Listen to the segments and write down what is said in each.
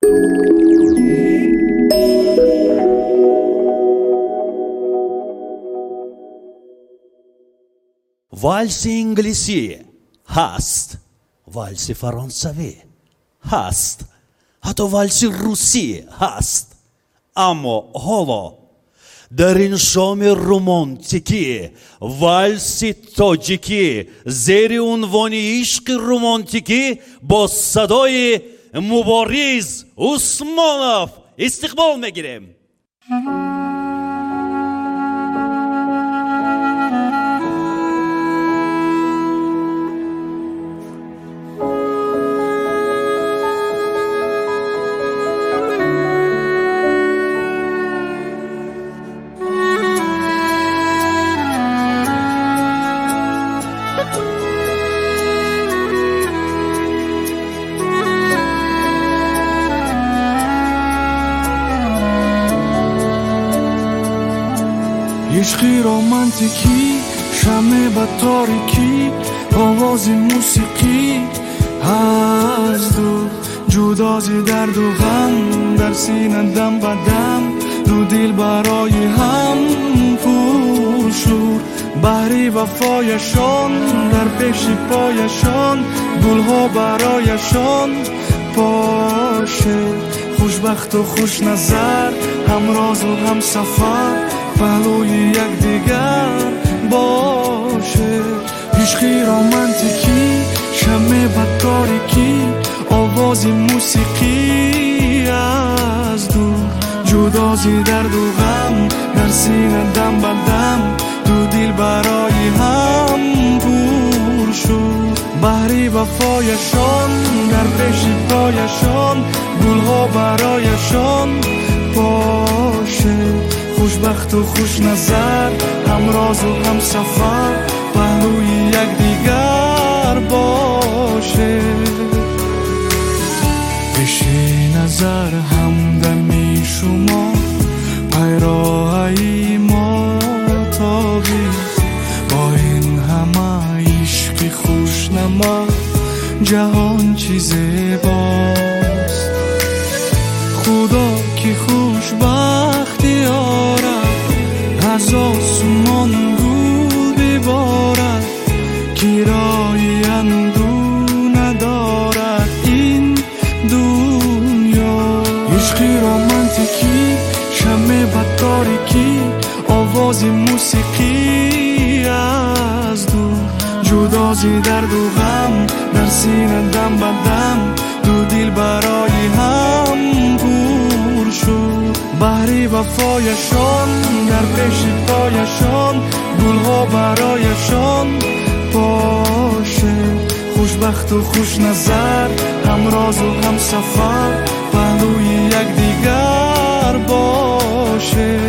والس انگلیسی هست، والس فرانسوی هست، حتی والس روسی هست. اما حالا در این شام رومانتیکی والس تاجیکی زیر عنوان عشق رومانتیکی با صدای مبارز عثمانوف استقبال میگیریم. عشقی رومانتیکی شمع با تاریکی آواز موسیقی از دور جدازی درد و غم در سینه دم به دم دو دل برای هم پرشور بحری وفایشان در پیش پایشان گلها برایشان باشه خوشبخت و خوش نظر همراز و هم سفر پهلوی یک دیگر باشه. عشقی رومانتیکی شمع با تاریکی آواز موسیقی از دور جدازی درد و غم در سینه دم به دم دو دل برای هم پر شد بحری وفایشان در پیش پایشان گلها برایشان باشه خوشبخت و خوش نظر همراز و هم سفر پهلوی یک دیگر باشه. پیش نظر همدمی شما پیراهی ما تابی با این همه عشق خوش نما جهان چیز باست خدا که خوشبختی آرد از آسمان گل ببارد کرای اندوه ندارد این دنیا. عشقی رومانتیکی شمع با تاریکی آواز موسیقی از دور جدازی درد و غم در سینه دم به دم دو دل برای هم پر شد بحری وفایشان در پیش پایشان گلها برایشان باشه خوشبخت و خوش نظر همراز و هم سفر پهلوی یک دیگر باشه.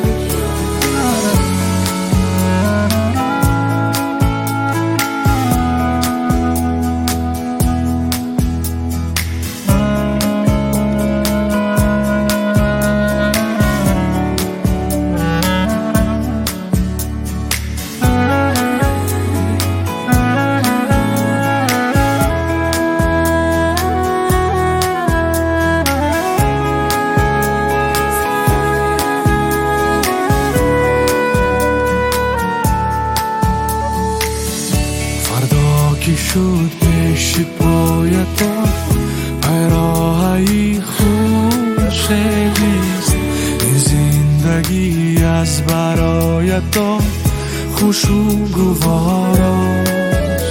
که شد پیش پایتا پیراهی خوش خیلیست این زندگی از برایتا خوش و گواراست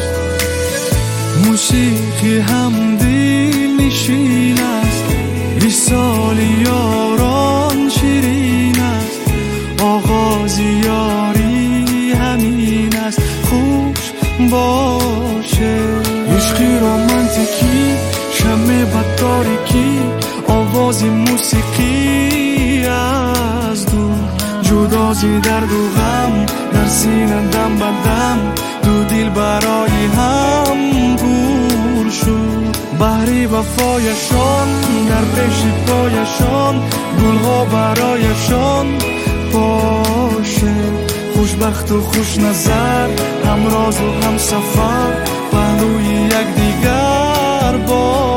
موسیقی هم دل نشین است وصال یاران شیرین است آغاز یاری همین است خوش باشه. عشقی رومانتیکی شمع با تاریکی آواز موسیقی از دور جدازی درد و غم در سینه دم به دم دو دل برای هم پر شد بحری وفایشان در پیش پایشان گلها برایشان باشه خوشبخت و خوش نظر همراز و هم سفر پهلوی یک دیگر باشه.